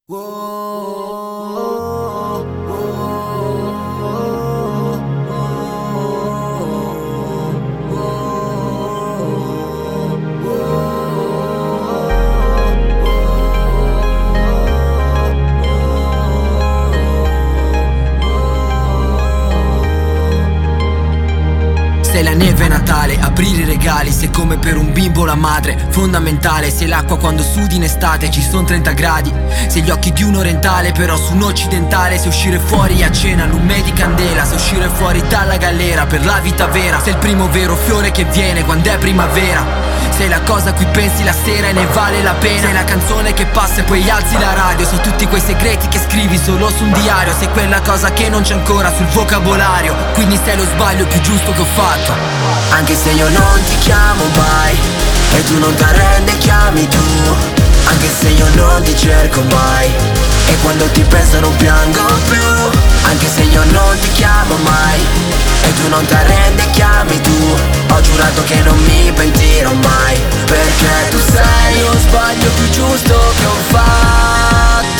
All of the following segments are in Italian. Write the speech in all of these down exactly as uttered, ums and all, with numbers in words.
Sei la neve a Natale, aprire i regali, sei come per un bimbo la madre, fondamentale. Sei l'acqua quando sudi in estate, ci sono trenta gradi. Sei gli occhi di un orientale, però su un occidentale. Sei uscire fuori a cena, lume di candela. Sei uscire fuori dalla galera per la vita vera. Sei il primo vero fiore che viene quando è primavera. Sei la cosa a cui pensi la sera e ne vale la pena. Sei la canzone che passa e poi alzi la radio. Sei tutti quei segreti che scrivi solo su un diario. Sei quella cosa che non c'è ancora sul vocabolario. Quindi sei lo sbaglio più giusto che ho fatto. Anche se io non ti chiamo mai e tu non t'arrendi, chiami tu. Anche se io non ti cerco mai e quando ti penso non piango più. Anche se io non ti chiamo mai e tu non t'arrendi, chiami tu. Ho giurato che non mi pentirò mai, perché tu sei lo sbaglio più giusto che ho fatto.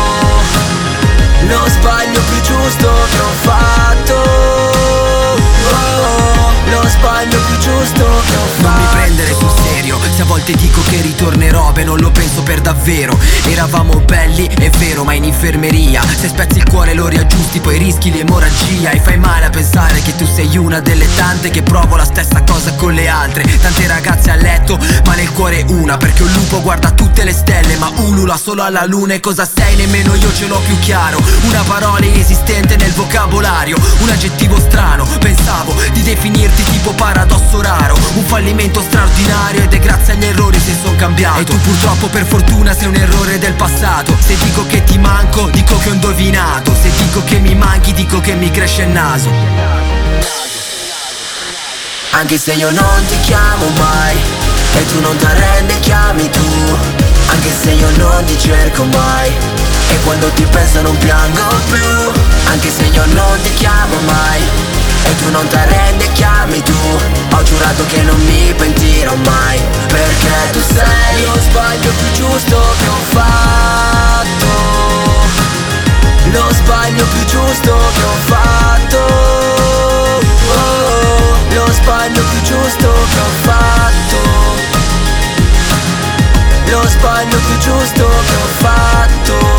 Lo sbaglio più giusto che ho fatto. Lo sbaglio più giusto che ho fatto. Non mi prendere sul serio, se a volte dico che ritornerò, beh non lo penso per davvero. Eravamo belli, è vero, ma in infermeria. Se spezzi il cuore lo riaggiusti, poi rischi l'emorragia. E fai male a pensare che tu sei una delle tante che provo la stessa cosa con le altre. Tante ragazze a letto, ma nel cuore una. Perché un lupo guarda tutte le stelle, ma ulula solo alla luna. E cosa sei? Nemmeno io ce l'ho più chiaro. Una parola inesistente nel vocabolario, un aggettivo strano. Pensavo di definirti tipo paradosso raro, un fallimento straordinario. Ed è grazie agli errori se son cambiato. E tu purtroppo per fortuna sei un errore del passato. Se dico che ti manco, dico che ho indovinato. Se dico che mi manchi, dico che mi cresce il naso. Anche se io non ti chiamo mai e tu non t'arrendi, chiami tu. Anche se io non ti cerco mai e quando ti penso non piango più. Anche se io non ti chiamo mai e tu non t'arrendi, chiami tu. Ho giurato che non mi pentirò mai, perché tu sei lo sbaglio più giusto che ho fatto. Lo sbaglio più giusto che ho fatto. Oh, lo sbaglio più giusto che ho fatto. Lo sbaglio più giusto che ho fatto.